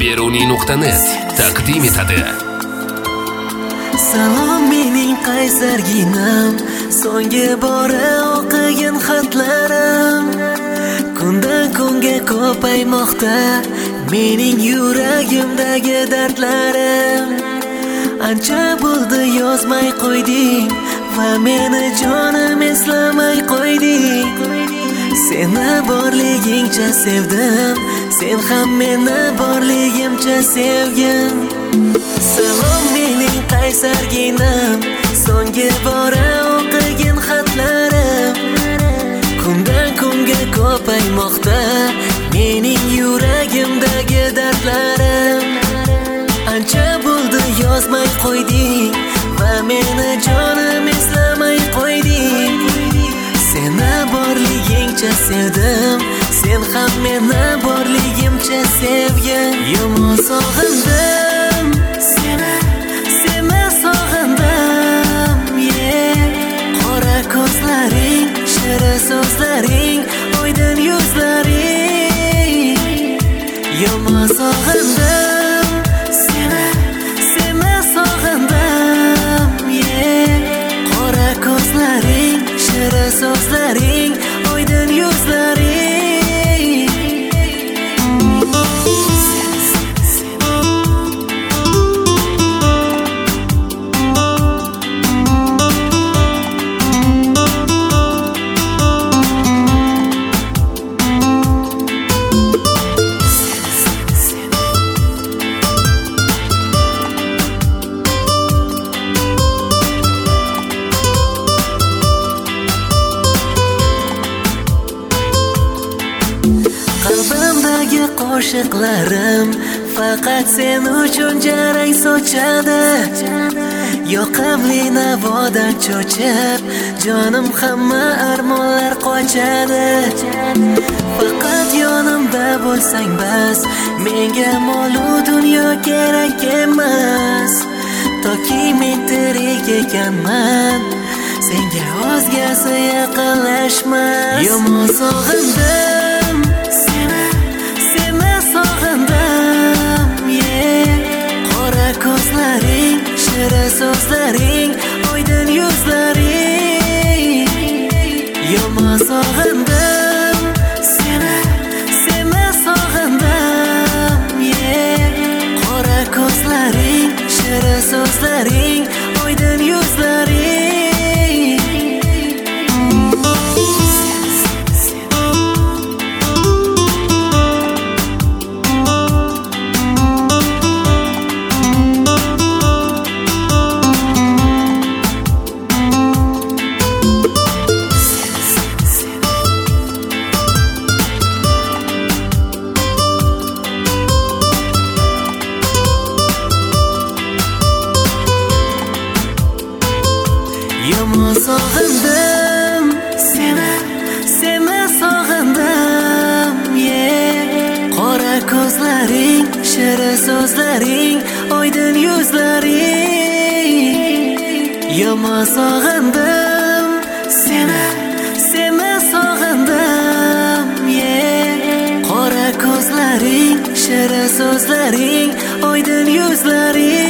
beruniy.net taqdim etadi. Salom mening qaysarginam, so'nggi bora o'qigan xatlarim. Kundan kunga ko'paymoqda mening yuragimdagi dardlarim. Ancha bo'ldi yozmay qo'yding va meni jonim eslamay qo'yding. Seni borligingcha sevdim, sen ham meni borligimcha sevgin. Salom mening qaysarginam, so'nggi bora o'qigan xatlarim. Kundan kunga ko'paymoqda mening yuragimdagi dardlarim. Ancha bo'ldi yozmay qo'yding va meni jonim eslamay qo'yding. Seni borligingcha sevdim, sen ham meni borligimcha sevgin. Yomon sog'indim seni sog'indim, qora ko'zlaring, shirin so'zlaring, oydin yuzlaring. Yomon sog'indim seni sog'indim, qora ko'zlaring, shirin so'zlaring, oydin yuzlaring. Qalbimdagi qo'shiqlarim faqat sen uchun jarang sochadi. Yoqimli navodan cho'chib jonim hamma armonlar qochadi. Faqat yonimda bo'lsang bas, menga molu dunyo kerak emas. Toki men tirik ekanman, senga o'zgasi yaqinlashmas. Yomon sog'indim seni sog'indim, qora ko'zlaring, shirin so'zlaring, oydin yuzlaring. Yomon sog'indim seni sog'indim, qora ko'zlaring, shirin so'zlaring, oydin yuzlaring. Yomon sog'indim seni sog'indim, qora ko'zlaring, shirin so'zlaring, oydin yuzlaring. Yomon sog'indim seni sog'indim, qora ko'zlaring, shirin so'zlaring, oydin yuzlaring.